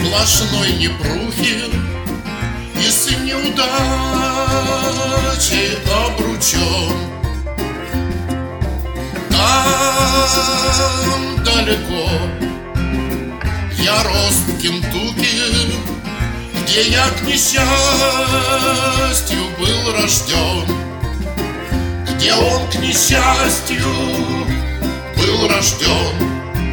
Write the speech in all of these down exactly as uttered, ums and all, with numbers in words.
сплошной непрухи и с неудачей обручен. Там далеко я рос в Кентукки, где я к несчастью был рожден, где он к несчастью был рожден.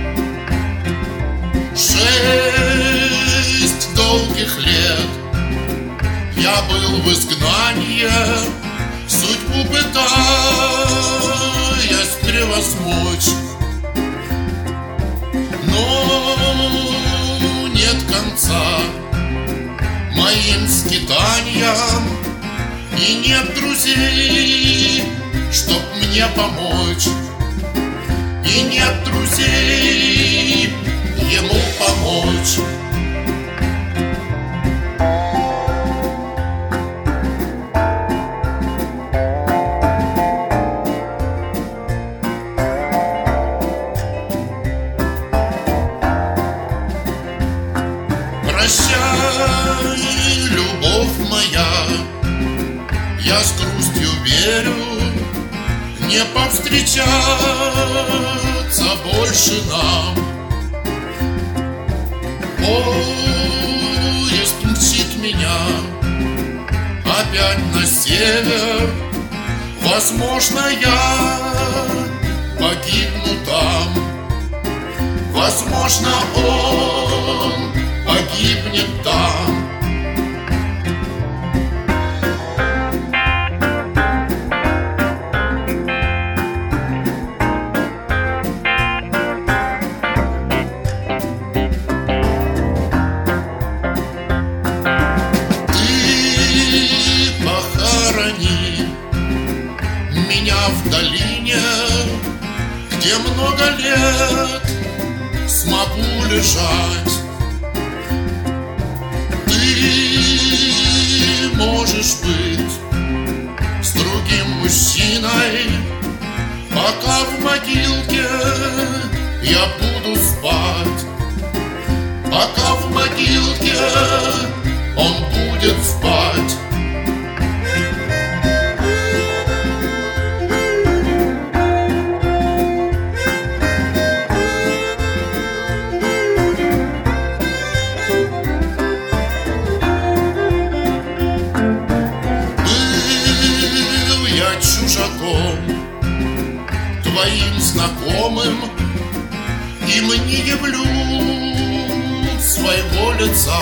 Шесть долгих лет я был в изгнании, судьбу пытаясь превозмочь, но нет конца моим скитаниям, и нет друзей, чтоб мне помочь, и нет друзей ему помочь. Прощай, любовь моя, я с грустью верю, не повстречаться больше нам. Поезд мчит меня опять на север, возможно, я погибну там, возможно, он погибнет там. Меня в долине, где много лет смогу лежать. Ты можешь быть с другим мужчиной, пока в могилке я буду спать, пока в могилке он будет спать. Чужаком, твоим знакомым, им не явлю своего лица.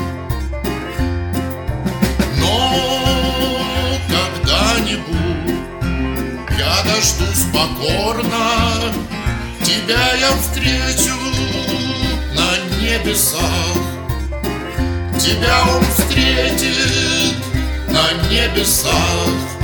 Но когда-нибудь я дождусь покорно, тебя я встречу на небесах, тебя он встретит на небесах.